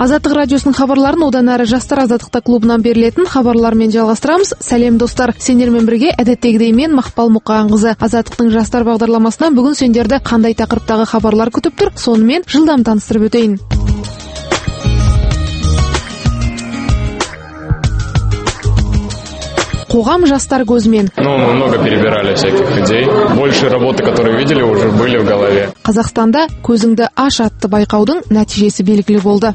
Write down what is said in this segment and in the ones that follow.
Азаттық радиосының хабарларын одан әрі жастар азаттықта клубынан берілетін хабарлармен жалғастырамыз. Сәлем достар, сендермен бірге әдеттегідей мен Мақпал Мұқағанқызы. Азаттықтың жастар бағдарламасынан бүгін сендерді қандай тақырыптағы хабарлар күтіп тұр, сонымен жылдам таныстырып өтейін. Қоғам жастар көзімен. Мы много перебирали всяких идей. Больше работы, которые видели, уже были в голове. Қазақстанда көзіңді аш атты байқаудың нәтижесі белгілі болды.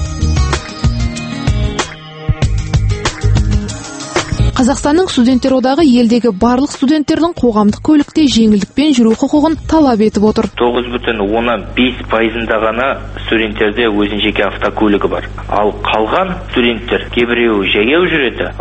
Қазақстанның студенттер одағы елдегі барлық студенттердің қоғамдық көлікте жеңілдікпен жүру құқығын талап етіп отыр. 9,5% ғана студенттерде өзінің жеке автокөлігі бар. Ал қалған студенттер кейбіреуі жаяу жүреді.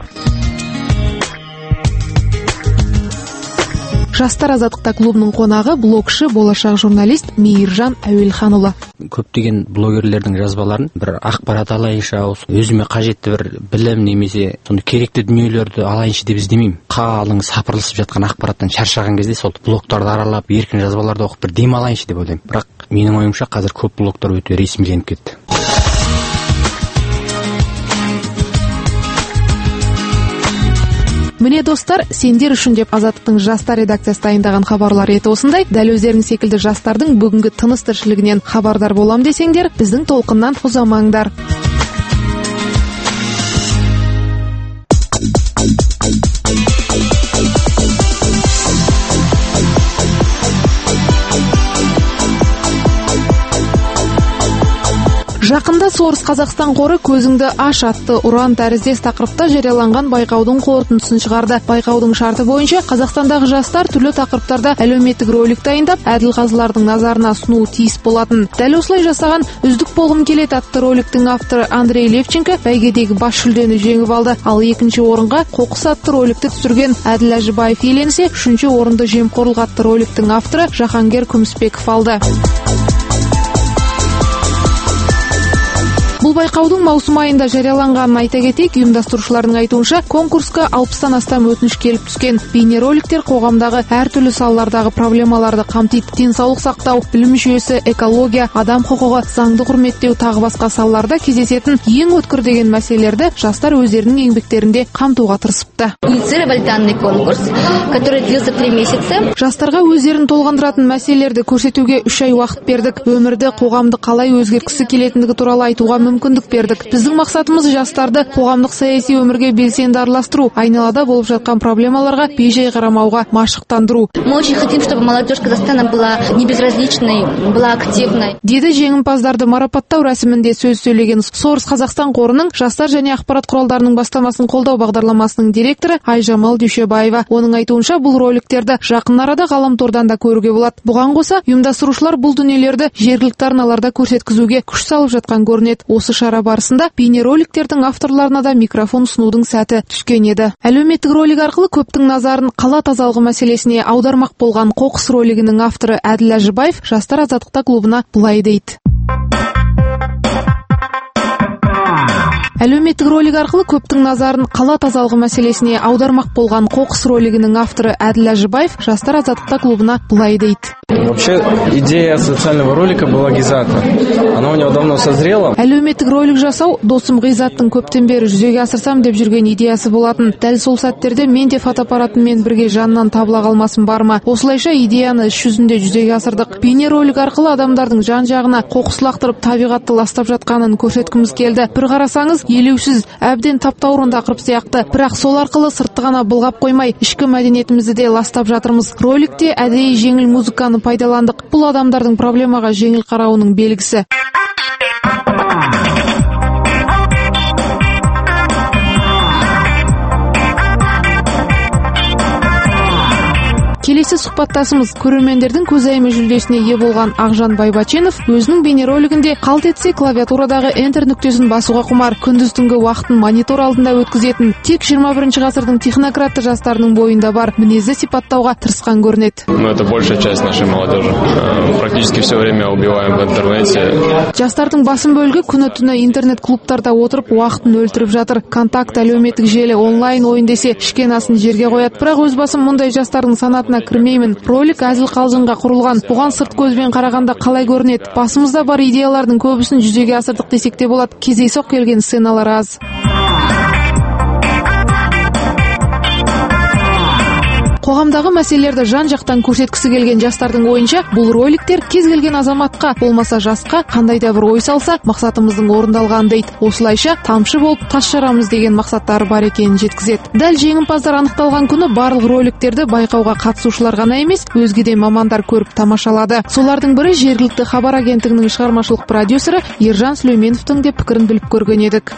Жастар азаттықта клубының қонағы блогшы, болашақ журналист Мейіржан Әуелханұлы. Көптеген блогерлердің жазбаларын бір ақпарат алайынша, өзіме қажетті бір білім немесе сондай керекті дүниелерді алайынша деп іздемеймін. Қалың сапырылысып жатқан ақпараттан шаршаған кезде сол блогтарды аралап, еркін жазбаларды оқып бір дем алайынша деп ойлаймын. Бірақ менің ойымша қазір көп блогтар өте ресмиленіп кетті. Міне достар, сендер үшін деп Азаттықтың жастар редакциясы дайындаған хабарлар еті осындай. Дәл өздерің секілді жастардың бүгінгі тыныс тіршілігінен хабардар болам десеңдер, біздің толқыннан ұзамаңдар. Жақында Source Қазақстан қоры көзіңді аш атты ұран тәріздес тақырыпта жарияланған байқаудың қорытындысын шығарды. Байқаудың шарты бойынша Қазақстандағы жастар түрлі тақырыптарда әлеуметтік ролик дайындап, әділқазылардың назарына ұсынуы тиіс болатын. Дәл осылай жасаған үздік болғым келеді атты роликтің авторы Андрей Левченко бәйгедегі бас жүлдені жеңіп алды. Ал екінші орынға қоқыс атты роликті түсірген Әділ Әжібаев иеленсе, үшінші орынды жемқорлық атты роликтің авторы Жахангер Күмісбеков алды. Бұл байқаудың маусым айында жарияланғанын айта кетейік. Ұйымдастырушылардың айтуынша, конкурсқа 60-тан астам өтініш келіп түскен. Бейнероликтер қоғамдағы әртүрлі салалардағы проблемаларды қамтиды. Денсаулық сақтау, білім жүйесі, экология, адам құқығы, заңды құрметтеу тағы басқа салаларда кездесетін ең өткір деген мәселелерді жастар өздерінің еңбектерінде қамтуға тырысыпты. Инициировали данный конкурс, который длился 3 месяца. Жастарға өздерін толғандыратын мәселелерді көрсетуге 3 ай уақыт бердік. Өмірді, қоғамды қалай өзгерткісі келетіндігі туралы айтуға мүмкіндік бердік. Біздің мақсатымыз жастарды қоғамдық саяси өмірге белсенді араластыру, айналада болып жатқан проблемаларға бейжай қарамауға машықтандыру. Мы очень хотим, чтобы молодежь Казахстана была не безразличной, была активной. Деді жеңімпаздарды марапаттау рәсімінде сөз сөйлеген Source Қазақстан қорының жастар және ақпарат құралдарының бастамасын қолдау бағдарламасының директоры Айжамал Дүйшебаева. Оның айтуынша, бұл роликтерді жақын арада ғаламтордан да көруге болады. Бұған қоса, ұйымдастырушылар бұл дүниелерді жергілікті арналарда көрсеткізуге күш салып жатқан көрінеді. Осы шара барысында бейнероликтердің авторларына да микрофон ұсынудың сәті түскен еді. Әлеуметтік ролик арқылы көптің назарын қала тазалығы мәселесіне аудармақ болған қоқыс ролигінің авторы Әділ Әжібаев жастар азаттықта клубына былай дейді. Әлеуметтік ролик арқылы көптің назарын қала тазалығы мәселесіне аудармақ болған қоқыс ролигінің авторы Әділ Әжібаев жастар азаттықта клубына былай дейді. Вообще, идея социального ролика была Гизата. Она у него давно созрела. Әлеуметтік ролик жасау досым Ғизаттың көптен бері жүзеге асырсам деп жүрген идеясы болатын. Дәл сол сәттерде мен де фотоаппаратыммен бірге жанынан табыла қалмасын бар ма? Осылайша идеяны іс жүзінде жүзеге асырдық. Бейнеролик арқылы адамдардың жан-жағына қоқыс лақтырып табиғатты ластап жатқанын көрсеткіміз келді. Bir қарасаңыз, елеусіз, әбден таптаурын тақырып сияқты. Бірақ сол арқылы сыртты ғана былғап қоймай, ішкі мәдениетімізді де ластап жатырмыз. Роликте әдейі жеңіл музыканы пайдаландық. Бұл адамдардың проблемаға жеңіл қарауының белгісі. Келесі сұхбаттасымыз көрермендердің көзайымы жүлдесіне ие болған Ақжан Байбаченов өзінің бейнеролигінде қалт етсе клавиатурадағы Enter нүктесін басуға құмар, күндіз түнгі уақытын монитор алдында өткізетін, тек 21 ғасырдың технократты жастарының бойында бар мінезді сипаттауға тырысқан көрінеді. Это большая часть нашей молодежи. Практически все время убиваем в интернете. Жастардың басым бөлігі күні-түні интернет-клубтарда отырып уақытын өлтіріп жатыр. Контакт, әлеуметтік желі, онлайн ойын десе ішкен асын жерге қояды. Бірақ өз басым мұндай жастардың санатына кірмей білмеймін. Ролик әзіл қалжыңға құрылған. Бұған сырт көзбен қарағанда қалай көрінеді? Басымызда бар идеялардың көбісін жүзеге асырдық десек те болады. Кездейсоқ келген сценалар аз. Қоғамдағы мәселелерді жан-жақтан көрсеткісі келген жастардың ойынша, бұл роликтер кез келген азаматқа, болмаса жасқа қандай да бір ой салса, мақсатымыздың орындалған дейді. Осылайша тамшы болып тас жарамыз деген мақсаттары бар екенін жеткізеді. Дәл жеңімпаздар анықталған күні барлық роликтерді байқауға қатысушылар ғана емес, өзге де мамандар көріп тамашалады. Солардың бірі жергілікті хабар агенттігінің шығармашылық продюсері Ержан Сүлейменовтің де пікірін біліп көрген едік.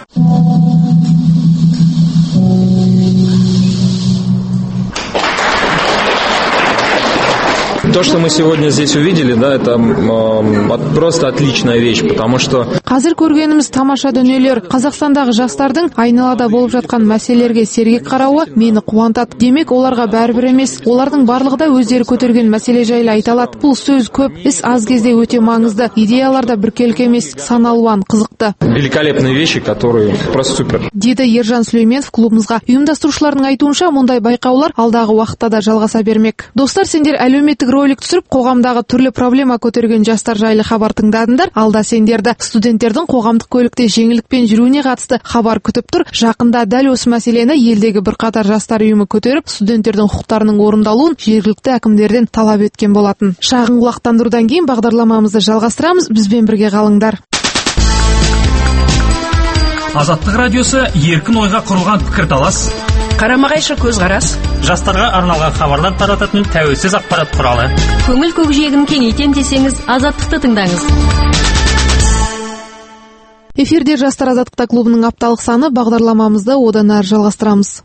То, что мы сегодня здесь увидели, да, это просто отличная вещь, потому что... Қазір көргеніміз тамаша дүниелер. Қазақстандағы жастардың айналада болып жатқан мәселелерге сергек қарауы мені қуантады. Демек, оларға бәрібір емес. Олардың барлығы да өздері көтерген мәселе жайлы айта алады. Бұл сөз көп, іс аз кезде өте маңызды. Идеялар да біркелкі емес, сан алуан, қызықты. Великолепные вещи, которые просто супер. Деді Ержан Сүлейменов клубымызға. Ұйымдастырушылардың айтуынша, мұндай байқаулар алдағы уақытта да жалғаса бермек. Достар, сендер әлеуметтік ролик түсіріп, қоғамдағы түрлі проблема көтерген жастар жайлы хабар тыңдадыңдар. Алда сендерді студенттердің қоғамдық көлікте жеңілдікпен жүруіне қатысты хабар күтіп тұр. Жақында дәл осы мәселені елдегі бірқатар жастар ұйымы көтеріп, студенттердің құқықтарының орындалуын жергілікті әкімдерден талап еткен болатын. Шағын құлақтандырудан кейін бағдарламамызды жалғастырамыз. Бізбен бірге қалыңдар. Азаттық радиосы еркін ойға құрылған пікірталас, қарама-қайшы көзқарас, жастарға арналған хабарлар тарататын тәуелсіз ақпарат құралы. Көңіл көкжиегін кеңейтем десеңіз, Азаттықты тыңдаңыз. Эфирде Жастар Азаттықта клубының апталық саны, бағдарламамызды одан әрі жалғастырамыз.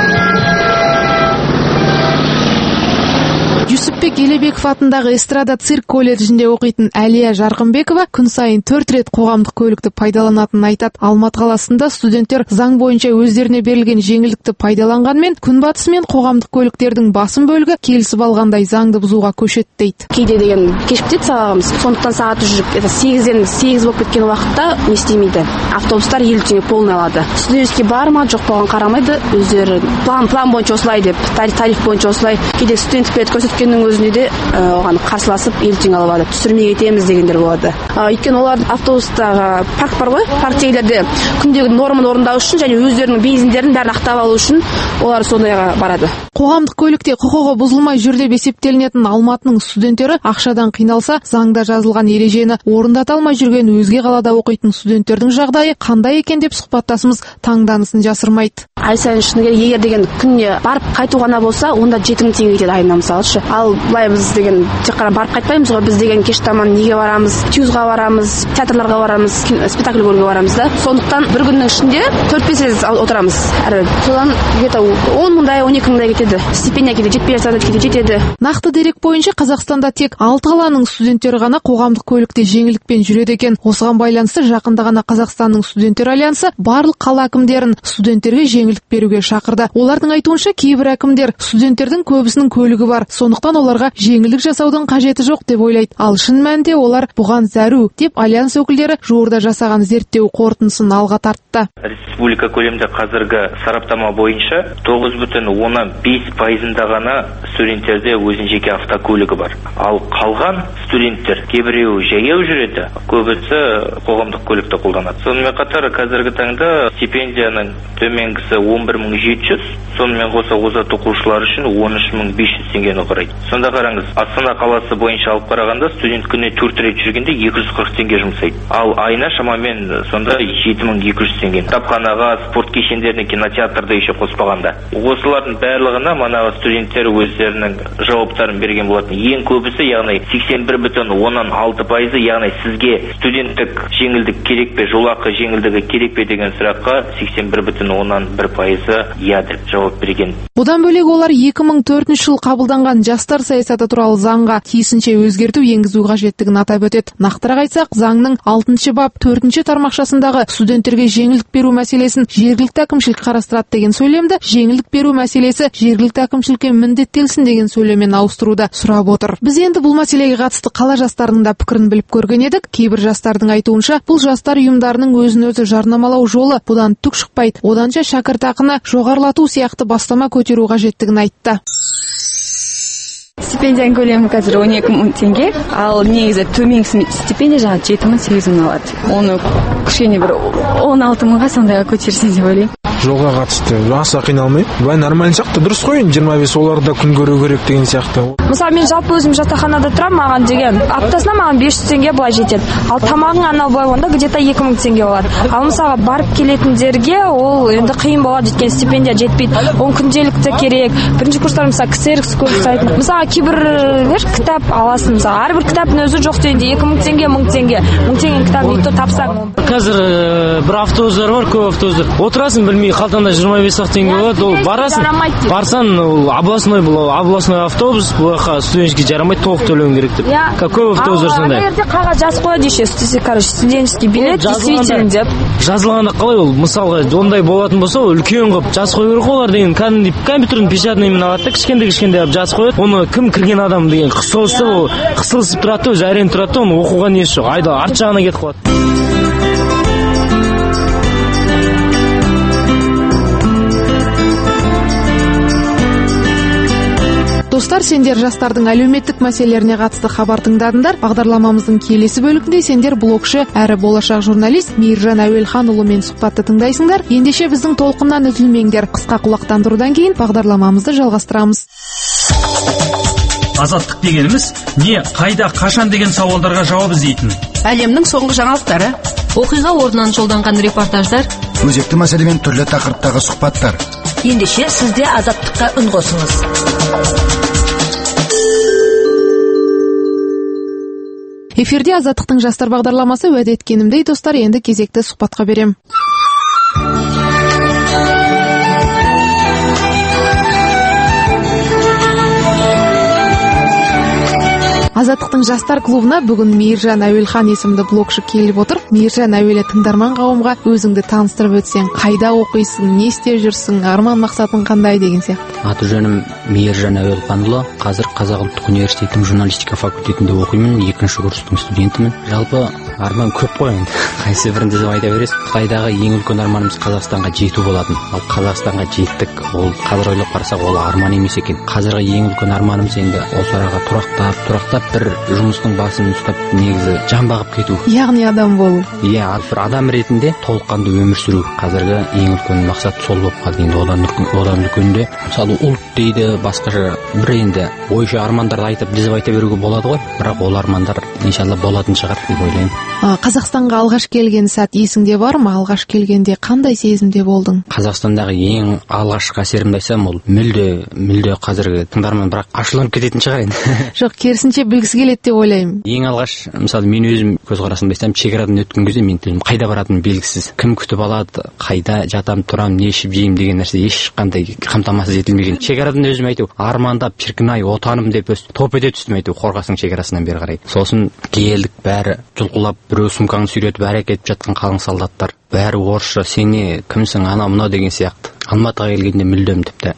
Жүсіпбек Елебеков атындағы эстрада цирк колледжінде оқитын Әлия Жарқынбекова күн сайын 4 рет қоғамдық көлікті пайдаланатынын айтады. Алматы қаласында студенттер заң бойынша өздеріне берілген жеңілдікті пайдаланғанмен, күнбатыс мен қоғамдық көліктердің басым бөлігі келісіп алғандай заңды бұзуға көшеді дейді. Кейде деген кешіктеді сағамыз, сондықтан сағаты жүріп, 8-ден 8 болып кеткен уақытта не істемейді. Автобустар 50 теңге полный алады. Студентке бар ма, жоқ болған қарамайды, өздері план бойынша осылай деп, тариф бойынша осылай. Кейде студент көрсеткеннің өзінде де оған қарсыласып 50 теңге алып алады. Түсірмей кетеміз дегендер болады. Өйткені олар автобустағы парк бар ғой, парктегілерде күндегі норманы орындау үшін және өздерінің бензиндерін бәрін ақтап алу үшін олар сондайға барады. Қоғамдық көлікте құқығы бұзылмай жүр деп есептелінетін Алматының студенттері ақшадан қиналса, заңда жазылған ережені орындата алмай жүрген өзге қалада оқитын студенттердің жағдайы қандай екен деп сұхбаттасымыз таңданысын жасырмайды. Ай сайын шыны керек, егер деген күніне барып қайту ғана болса, онда 7000 теңге кетеді айына мысалшы. Ал былай біз деген тек қана барып қайтпаймыз ғой, біз деген кеш таман неге барамыз, тюзға барамыз, театрларға барамыз, спектакль көруге барамыз да. Сондықтан бір күннің ішінде 4-5 рет отырамыз. Содан где-то 10 мыңдай, 12 мыңдай кетеді. Стипендия кейде жетпей жатса кейде жетеді. Нақты дерек бойынша Қазақстанда тек 6 қаланың студенттері ғана қоғамдық көлікте жеңілдікпен жүреді екен. Осыған байланысты жақында ғана Қазақстанның студенттер альянсы барлық қала әкімдерін студенттерге жеңілдік беруге шақырды. Олардың айтуынша кейбір әкімдер студенттердің көбісінің көлігі бар, сондықтан оларға жеңілдік жасаудың қажеті жоқ деп ойлайды. Ал шын мәнінде олар бұған зәру деп альянс өкілдері жуырда жасаған зерттеу қорытындысын алға тартты. Республика көлемінде қазіргі сараптама бойынша 9,5% ғана студенттерде өзінің жеке автокөлігі бар. Ал қалған студенттер кейбіреуі жаяу жүреді, көбісі қоғамдық көлікті қолданады. Сонымен қатар қазіргі таңда стипендияның төменгісі 11700, сонымен қоса озат оқушылар үшін 13500 теңгені құрайды. Сонда қараңыз, Астана қаласы бойынша алып қарағанда студент күніне 4 рет жүргенде 240 теңге жұмсайды. Ал айына шамамен сонда 7200 теңге. Кітапханаға, спорт кешендеріне, кинотеатрда еще қоспағанда. Осылардың барлығына манағы студенттер өздерінің жауаптарын берген болатын. Ең көбісі, яғни 81,6%, яғни сізге студенттік жеңілдік керек пе, жолақы жеңілдігі керек пе деген сұраққа 81,1% иә деп жауап берген. Бұдан бөлек олар 2004 жыл қабылданған жастар саясаты туралы заңға тиісінше өзгерту енгізу қажеттігін атап өтеді. Нақтырақ айтсақ, заңның 6 бап 4 тармақшасындағы студенттерге жеңілдік беру мәселесін жергілікті әкімшілік қарастырады деген сөйлемді жеңілдік беру мәселесі жергілікті әкімшілікке міндеттелсін деген сөйлеммен ауыстыруды сұрап отыр. Біз енді бұл мәселеге қатысты қала жастарының да пікірін біліп көрген едік. Кейбір жастардың айтуынша, бұл жастар ұйымдарының өзін-өзі жарнамалау жолы бұдан түк шықпайды. Оданша шәкіртақыны жоғарылату сияқты бастама көтеру қажеттігін айтты. Стипендияның көлемі қазір 12 мың теңге, ал негізі төменгі стипендия жаңа 7 мың 8 мың алады. Оны кішкене бір 16 мыңға сондайға көтерсең деп ойлаймын. Жолға қатысты аса қиналмаймын. Былай нормально сияқты, дұрыс қой, 25 оларда күн көру керек деген сияқты. Мысалы мен жалпы өзім жатақханада тұрамын, маған деген аптасына маған 500 теңге былай жетеді. Ал тамағың анау былай онда где-то 2000 теңге болады. Ал мысалға барып келетіндерге ол енді қиын болады, жеткен стипендия жетпейді. Он күнделікті керек. Бірінші курстар мысалы ксеркс көрсететін. Мысалы кейбірлер кітап аласың, мысалы әрбір кітаптың өзі жоқ дегенде 2000 теңге, 1000 теңге. 1000 теңге кітап тапсаң. Қазір бір автобустар бар, көп автобустар. Отырасың, білмей қалтаңда 25 теңге болады, ол барасың. Барсаң, областной автобус, бұлақа студенческий жарамайды, толық төлеуің керек деп. Көп автобустар сондай. Ана жерде қағаз жазып қояды еще, студенческий билет действительно деп. Жазылғанда қалай ол? Мысалға ондай болатын болса, үлкен қылып жазып қою керек олар деген. Компьютердің печатныймен алады да, кішкентай жазып қояды. Оны кім кірген адам деген қысылысып тұрады, өзі әрең тұрады, оны оқуға несі жоқ. Айда арт жағына кетіп қалады. Достар, сендер жастардың әлеуметтік мәселелеріне қатысты хабар тыңдадыңдар. Бағдарламамыздың келесі бөлігінде сендер блогшы әрі болашақ журналист Мейіржан Әуелханұлымен сұхбатты тыңдайсыңдар. Ендеше біздің толқыннан үзілмеңдер. Қысқа құлақтандырудан кейін бағдарламамызды жалғастырамыз. Азаттық дегеніміз не, қайда, қашан деген сауалдарға жауап іздейтін. Әлемнің соңғы жаңалықтары, оқиға орнынан жолданған репортаждар, өзекті мәселемен түрлі тақырыптағы сұхбаттар. Ендеше сізде азаттыққа үн қосыңыз. Эфирде Азаттықтың жастар бағдарламасы. Уәде еткенімдей, достар, енді кезекті сұхбатқа берем. Азаттықтың жастар клубына бүгін Мейіржан Әуелхан есімді блогшы келіп отыр. Мейіржан, әуелі тыңдарман қауымға өзіңді таныстырып өтсең, қайда оқисың, не істеп жүрсің, арман мақсатың қандай деген сияқты. Аты жөнім Мейіржан Әуелханұлы. Қазір Қазақ ұлттық университетінің журналистика факультетінде оқимын, 2-ші курстың студентімін. Жалпы арман көп қой енді. Қайсы бірінде деп айта бересіз. Қытайдағы ең үлкен арманымыз Қазақстанға жету болатын. Ал Қазақстанға жеттік. Ол қазір ойлап қарасақ, ол арман емес екен. Қазіргі ең үлкен арманымыз енді осы араға тұрақтап бір жұмыстың басын ұстап, негізі жан бағып кету. Яғни адам болу. Иә, бір адам ретінде толыққанды өмір сүру. Қазіргі ең үлкен мақсат сол болып қалды. Енді одан үлкенде, мысалы ұлт дейді, басқаша бір енді ойша армандарды айтып, дізіп айта беруге болады ғой. Бірақ ол армандар иншалла болатын шығар деп ойлаймын. Қазақстанға алғаш келген сәт есіңде бар ма? Алғаш келгенде қандай сезімде болдың? Қазақстандағы ең алғашқы әсерімді айтсам, ол мүлде қазіргі тыңдарман бірақ ашуланып кететін шығар енді. Жоқ, керісінше білгісі келеді деп ойлаймын. Ең алғаш, мысалы мен өзім көзқарасымды айтсам, шекарадан өткен кезде мен қайда баратыным белгісіз. Кім күтіп алады, қайда жатам, тұрам, не ішіп жеймін деген нәрсе ешқандай қамтамасыз етілмеген. Шекарадан өзім айту, армандап, шіркін-ай, отаным деп топ ете түстім айту, қорғасың шекарасынан бері қарай. Сосын келдік, бәрі жұлқылап, біреу сумкаңды сүйретіп әрекет жатқан қалың солдаттар. Бәрі орысша, сен не, кімсің, ана мынау деген сияқты. Алматыға келгенде мүлдем тіпті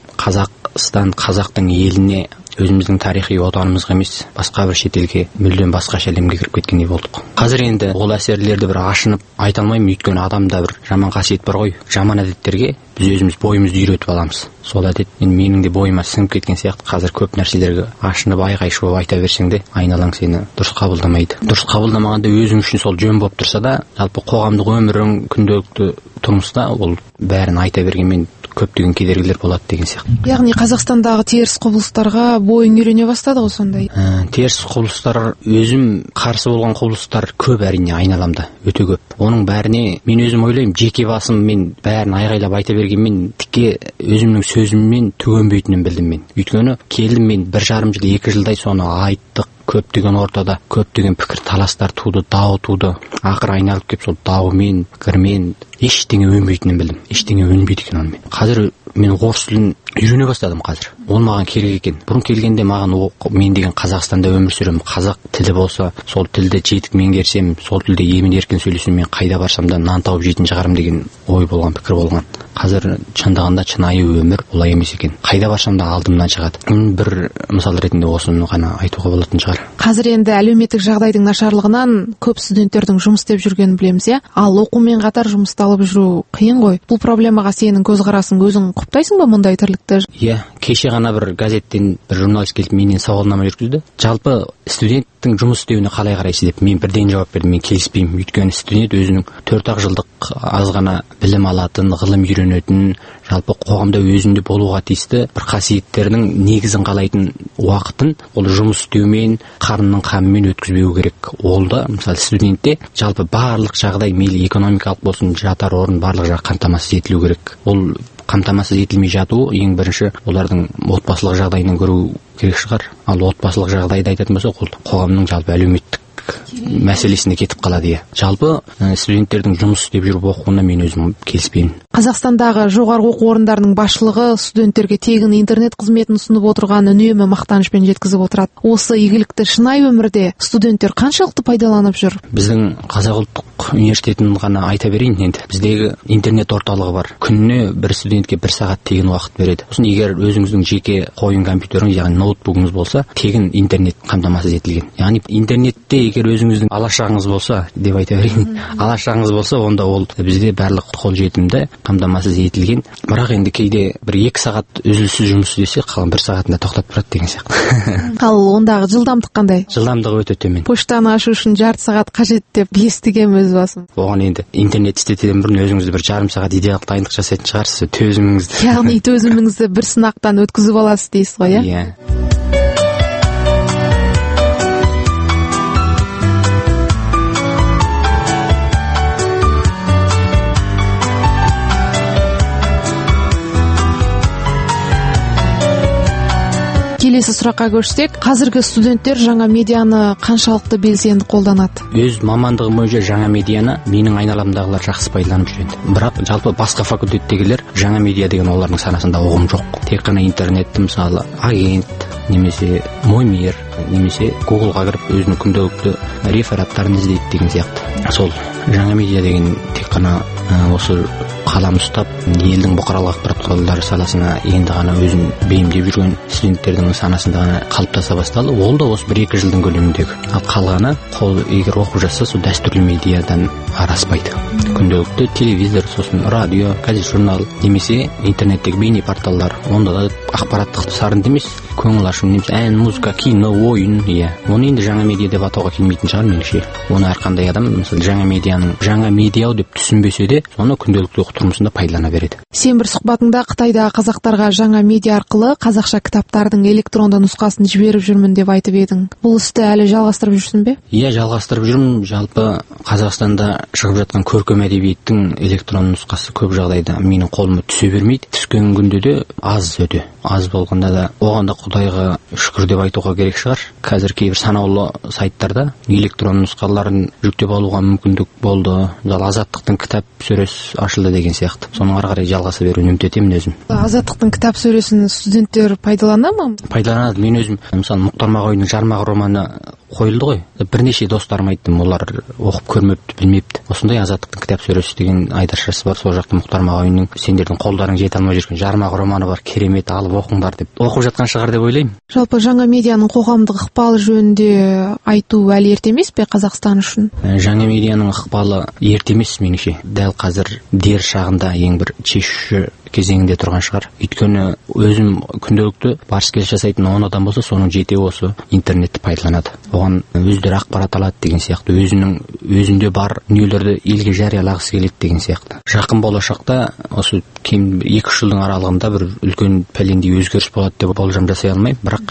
қазақтың еліне, өзіміздің тарихи отанымызға емес, басқа бір шетелге, мүлдем басқаша әлемге кіріп кеткендей болдық. Қазір енді ол әсерлерді бір ашынып айта алмаймын, өйткені адамда бір жаман қасиет бар ғой. Жаман әдеттерге біз өзіміз бойымызды үйретіп аламыз. Сол әдет менің де бойыма сіңіп кеткен сияқты. Қазір көп нәрселерге ашынып айғай шуып айта берсең де, айналаң сені дұрыс қабылдамайды. Дұрыс қабылдамағанда өзің үшін сол жөн болып тұрса да, жалпы қоғамдық өмірің, күнделікті тұрмыста ол бәрін айта бергенмен көптеген кедергілер болады деген сияқты. Яғни Қазақстандағы теріс құбылыстарға бойың үйрене бастады ғой сондай. Теріс құбылыстар, өзім қарсы болған құбылыстар көп әрине айналамда, өте көп. Оның бәріне мен өзім ойлаймын, жеке басым мен бәрін айғайлап айта бергенмен тіке өзімнің сөзіммен төгенбейтінін білдім мен. Өйткені келдім мен 1,5 жыл, 2 жылдай соны айттық. Көптеген ортада көптеген пікір таластар туды, дау туды. Ақыры айналып кеп сол даумен, пікірмен ештеңе өнбейтінін білдім. Ештеңе өнбейді екен онымен. Қазір мен орыс тілін үйрене бастадым қазір. Ол маған керек екен. Бұрын келгенде маған мен деген Қазақстанда өмір сүремін. Қазақ тілі болса, сол тілді жетік меңгерсем, сол тілде емін-еркін сөйлесем, мен қайда барсам да нан тауып жейтін шығарым деген ой болған, пікір болған. Қазір шындығында шынайы өмір олай емес екен. Қайда барсам да алдымнан шығады. Бір мысал ретінде осыны ғана айтуға болатын шығар. Қазір енді әлеуметтік жағдайдың нашарлығынан көп студенттердің жұмыс істеп жүргенін білеміз, иә? Ал оқумен қатар жұмысты алып жүру қиын ғой. Бұл проблемаға сенің көзқарасың, өзің құптайсың ба мұндай тірлікті? Иә, кеше ғана бір газеттен бір журналист келіп менен сауалнама жүргізді. Жалпы студенттің жұмыс істеуіне қалай қарайсыз деп мен бірден жауап бердім. Мен келіспеймін. Өйткені студент өзінің 4 жылдық аз ғана білім алатын, ғылым үйренетін, жалпы қоғамда өзінде болуға тиісті бір қасиеттердің негізін қалайтын уақытын ол жұмыс істеумен, қарынның қамымен өткізбеу керек. Ол да мысалы студентте жалпы барлық жағдай, мейлі экономикалық болсын, жатар орын барлық жағы қамтамасыз етілу керек. Ол қамтамасыз етілмей жатуы ең бірінші олардың отбасылық жағдайынан көру керек шығар. Ал отбасылық жағдайды айтатын болсақ, ол қоғамның жалпы әлеуметтік мәселесіне кетіп қалады. Жалпы студенттердің жұмыс істеп жүріп оқуына мен өзім келіспеймін. Қазақстандағы жоғарғы оқу орындарының басшылығы студенттерге тегін интернет қызметін ұсынып отырғанын үнемі мақтанышпен жеткізіп отырады. Осы игілікті шынайы өмірде студенттер қаншалықты пайдаланып жүр? Біздің Қазақ ұлттық университетін ғана айта берейін енді. Біздегі интернет орталығы бар. Күніне бір студентке 1 сағат тегін уақыт береді. Сосын егер өзіңіздің жеке қойын компьютеріңіз, яғни ноутбугыңыз болса, тегін интернет қамтамасыз етілген. Яғни интернетте егер өзіңіздің алашағыңыз болса, деп айта берейін, алашағыңыз болса, онда ол бізде барлық қолжетімді қамтамасыз етілген. Бірақ енді кейде бір 2 сағат үзіліссіз жұмыс істесе, қалған 1 сағатында тоқтатып тұрады деген сияқты. Ал ондағы жылдамдық қандай? Жылдамдығы өте төмен. Поштаны ашу үшін жарты сағат қажет деп естігем өз басым. Оған енді интернет істетуден бұрын өзіңізді бір жарым сағат идеялық дайындық жасайтын шығарсыз, төзіміңізді. Яғни төзіміңізді бір сынақтан өткізіп аласыз дейсіз ғой, иә? Келесі сұраққа көшсек, қазіргі студенттер жаңа медианы қаншалықты белсенді қолданады? Өз мамандығым бойынша жаңа медианы менің айналамдағылар жақсы пайдаланып жүреді. Бірақ жалпы басқа факультеттегілер жаңа медиа деген олардың санасында ұғым жоқ. Тек қана интернетті мысалы агент немесе мой мир немесе Google-ға кіріп өзінің күнделікті рефераттарын іздейді деген сияқты. Сол жаңа медиа деген тек қана осы қалам ұстап елдің бұқаралық ақпарат құралдары саласына енді ғана өзін бейімдеп жүрген студенттердің санасында ғана қалыптаса бастады. Ол да осы 1-2 жылдың көлеміндегі. Ал қалғаны егер оқып жатса, сол дәстүрлі медиадан араспайды. Күнделікті телевизор, сосын радио, газет, журнал немесе интернеттегі бейне порталдар, онда да ақпараттық сарынды емес, көңіл ашу немесе ән, музыка, кино, ойын, оны енді жаңа медиа деп атауға келмейтін шығар меніңше. Оны әрқандай адам мысалы жаңа медиа деп түсінбесе де, соны күнделікті тұрмысында пайдалана береді. Сен бір сұхбатыңда Қытайдағы қазақтарға жаңа медиа арқылы қазақша кітаптардың электронды нұсқасын жіберіп жүрмін деп айтып едің. Бұл істі әлі жалғастырып жүрсің бе? Иә, жалғастырып жүрмін. Жалпы Қазақстанда шығып жатқан көркем әдебиеттің электронды нұсқасы көп жағдайда менің қолыма түсе бермейді. Түскен күнде де өте аз болғанда да оған да Құдайға шүкір деп айтуға керек шығар. Қазір кейбір санаулы сайттарда электронды нұсқаларын жүктеп алуға мүмкіндік болды. Азаттықтың кітап сөресі ашылды деген сияқты. Соның ары қарай жалғаса беруін үміт етемін өзім. Азаттықтың кітап сөресін студенттер пайдалана ма? Пайдаланады. Мен өзім мысалы Мұхтар Мағауиннің Жармақ романы қойылды ғой. Бірнеше достарым айттым, олар оқып көрмепті, білмепті. Осындай Азаттықтың кітап сөресі деген айдаршасы бар. Сол жақта Мұхтар Мағауиннің сендердің қолдарың жете алмай жүрген Жармақ романы бар, керемет, алып оқыңдар деп оқып жатқан шығар деп ойлаймын. Жалпы жаңа медианың қоғамдық ықпалы жөнінде айту әлі ерте емес пе Қазақстан үшін? Жаңа медианың ықпалы ерте емес меніңше. Дәл қазір дер шағында ең бір шешуші кезеңінде тұрған шығар. Өйткені өзім күнделікті барыс келіс жасайтын 10 адам болса, соның 7 осы интернетті пайдаланады. Оған өздері ақпарат алады деген сияқты, өзінде бар дүниелерді елге жариялағысы келеді деген сияқты. Жақын болашақта осы кем 2-3 жылдың аралығында бір үлкен пәлендей өзгеріс болады деп болжам жасай алмаймын, бірақ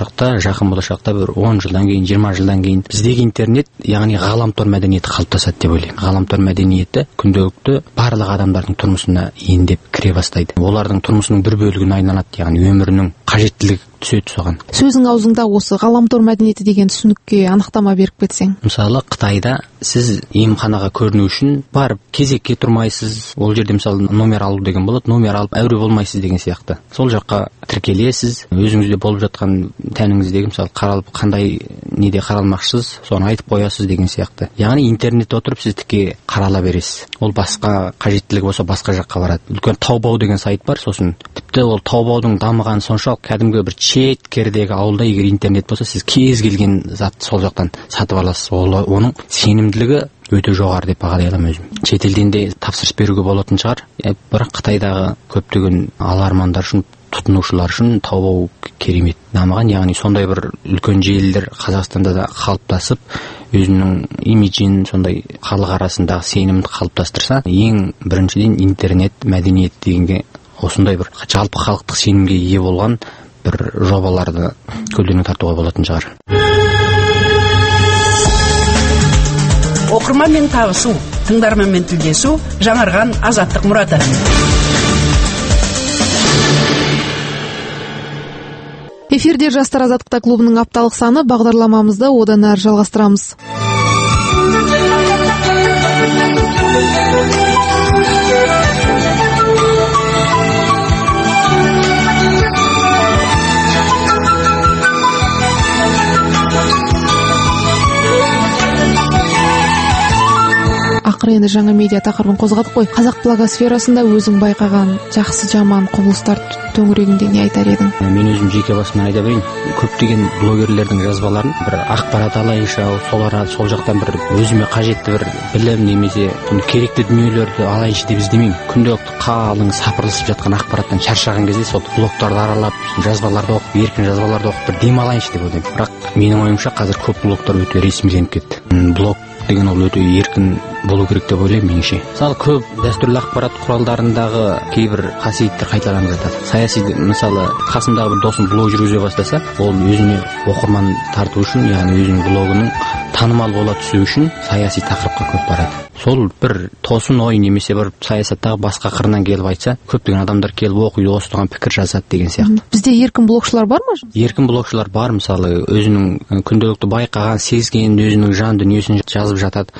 жақын болашақта бір 10 жылдан кейін, 20 жылдан кейін біздегі интернет, яғни ғаламтор мәдениеті қалыптасады деп ойлаймын. Ғаламтор мәдениеті күнделікті барлық адамдардың тұрмысына ендеп кіре бастайды. Олардың тұрмысының бір бөлігін айналады, яғни өмірінің қажеттілігі түседі соған. Сөзің аузыңда осы ғаламтор мәдениеті деген түсінікке анықтама беріп кетсең. Мысалы Қытайда сіз емханаға көріну үшін барып кезекке тұрмайсыз. Ол жерде мысалы номер алу деген болады, номер алып әуре болмайсыз деген сияқты. Сол жаққа тіркелесіз, өзіңізде болып жатқан тәніңіздегі мысалы қаралып қандай неде қаралмақсыз, соны айтып қоясыз деген сияқты. Яғни интернетте отырып сіз тіке қарала бересіз. Ол басқа қажеттілігі болса басқа жаққа барады. Үлкен Таобао деген сайт бар, сосын тіпті ол Таобаудың дамығаны соншалық кәдімгі бір шеткердегі ауылда егер интернет болса, сіз кез келген затты сол жақтан сатып аласыз. Оның сенімділігі өте жоғары деп бағалай аламын өзім. Шетелден де тапсырыс беруге болатын шығар. Бірақ Қытайдағы көптеген алармандар үшін тұтынушылар үшін Taobao керемет дамыған, яғни сондай бір үлкен желілер Қазақстанда да қалыптасып, өзінің имиджін, сондай халық арасындағы сенімді қалыптастырса, ең біріншіден интернет мәдениет дегенге осындай бір жалпы халықтық сенімге ие болған бір жобаларды көлденең тартуға болатын шығар. Оқырманмен табысу, тыңдарманмен тілдесу, жаңарған азаттық мұраты. Эфирде Жастар азаттықта клубының апталық саны, бағдарламамызды одан әрі жалғастырамыз. Ақыры енді жаңа медиа тақырыбын қозғадық қой. Қазақ блогосферасында өзің байқаған жақсы жаман құбылыстар төңірегінде не айтар едің? Мен өзім жеке басымнан айта берейін. Көптеген блогерлердің жазбаларын бір ақпарат алайынша, сол жақтан бір өзіме қажетті бір білім немесе керекті дүниелерді алайынша деп іздемеймін. Күнделікті қалың сапырылысып жатқан ақпараттан шаршаған кезде сол блогтарды аралап, жазбаларды оқып, еркін жазбаларды оқып бір демалайыншы деп ойлаймын. Бірақ менің ойымша қазір көп блогтар өте ресмиленіп кетті. Блог деген ол өте еркін болу керек деп ойлаймын меніңше. Мысалы, көп дәстүрлі ақпарат құралдарындағы кейбір қасиеттер қайталанып жатады. Саяси, мысалы, қасымдағы бір досым блог жүргізе бастаса, ол өзіне оқырман тарту үшін, яғни өзінің блогының танымал бола түсу үшін саяси тақырыпқа көп барады. Сол бір тосын ой немесе бір саясаттағы басқа қырынан келіп айтса, көптеген адамдар келіп оқиды, осыған пікір жазады деген сияқты. Бізде еркін блогшылар бар ма? Еркін блогшылар бар, мысалы, өзінің күнделікті байқаған, сезген, өзінің жан дүниесін жазып жатады.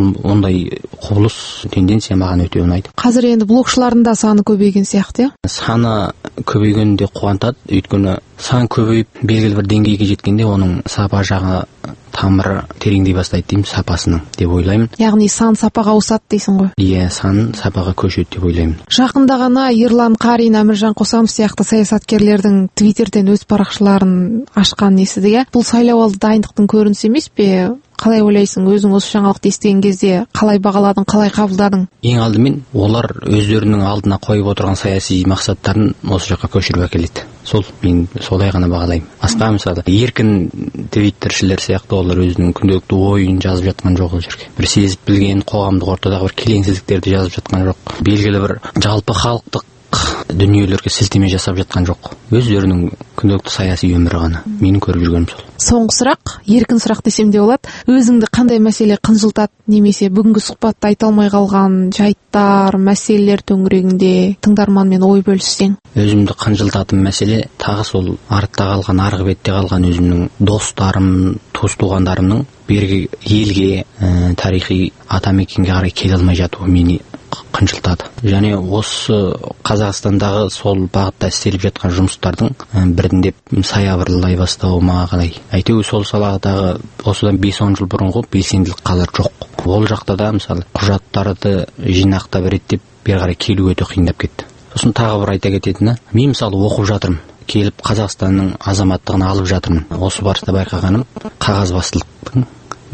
Ондай құбылыс, тенденция маған өте ұнайды. Қазір енді блогшылардың да саны көбейген сияқты, Саны көбейгенде қуантады, өйткені сан көбейіп белгілі бір деңгейге жеткенде оның сапа жағы тамыры тереңдей бастайды деймін, сапасының деп ойлаймын. Яғни сан сапаға ауысады дейсің ғой? Иә, сан сапаға көшеді деп ойлаймын. Жақында ғана Ерлан Қарин, Әміржан Қосанов сияқты саясаткерлердің Твиттерден өз парақшаларын ашқан естідік. Бұл сайлауалды дайындықтың көрінісі емес пе? Қалай ойлайсың? Өзің осы жаңалықты естіген кезде қалай бағаладың, қалай қабылдадың? Ең алдымен олар өздерінің алдына қойып отырған саяси мақсаттарын осы жаққа көшіріп әкеледі. Мен солай ғана бағалаймын. Басқа мысалы еркін твиттершілер сияқты олар өзінің күнделікті ойын жазып жатқан жоқ ол жерге. Бір сезіп білген қоғамдық ортадағы бір келеңсіздіктерді жазып жатқан жоқ. Белгілі бір жалпы халықтық дүниелерге сілтеме жасап жатқан жоқ. Өздерінің күнделікті саяси өмірі ғана. Менің көріп жүргенім сол. Соңғы сұрақ, еркін сұрақ десем де болады. Өзіңді қандай мәселе қынжылтады, немесе бүгінгі сұхбатта айта алмай қалған жайттар, мәселелер төңірегінде тыңдарманмен ой бөліссең? Өзімді қынжылтатын мәселе тағы сол артта қалған, арғы бетте қалған өзімнің достарым, туыс-туғандарымның бергі елге, тарихи атамекенге қарай келе алмай жатуы мені қынжылтады. Және осы Қазақстандағы сол бағытта істеліп жатқан жұмыстардың біріндеп саябырлай бастауыма қалай. Әйтеуір сол саладағы осыдан 5-10 жыл бұрынғы белсенділік қазір жоқ. Ол жақта да мысалы құжаттарды жинақтап реттеп бері қарай келу өте қиындап кетті. Сосын тағы бір айта кететіні, мен мысалы оқып жатырмын. Келіп Қазақстанның азаматтығын алып жатырмын. Осы барыста байқағаным қағазбастылықтың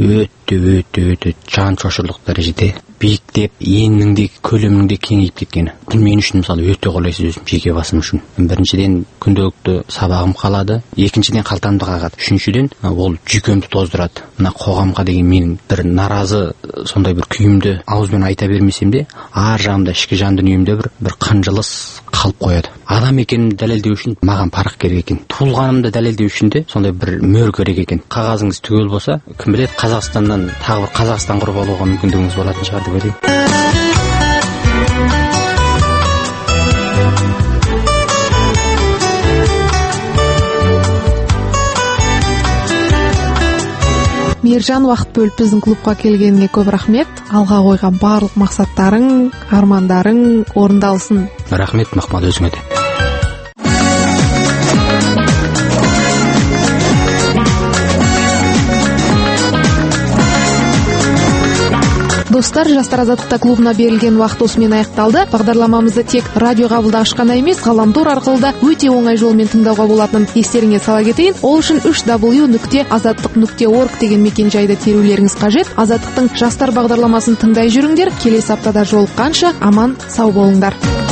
өте жан шошырлық дәрежеде биіктеп, еннің көлемінің де кеңейіп кеткені. Бұл мен үшін мысалы өте қолайсыз, өзім жеке басым үшін. Біріншіден күнделікті сабағым қалады, екіншіден қалтамды қағады, үшіншіден ол жүйкемді тоздырады. Мына қоғамға деген менің бір наразы сондай бір күйімді ауызбен айта бермесем де, ар жағымда ішкі жан дүниемде бір қынжылыс қалып қояды. Адам екенімді дәлелдеу үшін маған парақ керек екен. Туылғанымды дәлелдеу үшін де сондай бір мөр керек екен. Қағазыңыз түгел болса, кім біледі, Қазақстаннан тағы бір Қазақстан құрып алуға мүмкіндігіңіз болатын шығар деп ойлаймын. Мейіржан, уақыт бөліп біздің клубқа келгеніңе көп рахмет. Алға қойған барлық мақсаттарың, армандарың орындалсын. Рахмет, Махмад, өзіңе де. Достар, Жастар азаттықта клубына берілген уақыт осымен аяқталды. Бағдарламамызды тек радио қабылда ашқана емес, ғаламтор арқылы да өте оңай жолмен тыңдауға болатынын естеріңе сала кетейін. Ол үшін www.azаттық.org деген мекенжайды терулеріңіз қажет. Азаттықтың жастар бағдарламасын тыңдай жүріңдер. Келесі аптада жолыққанша аман сау болыңдар.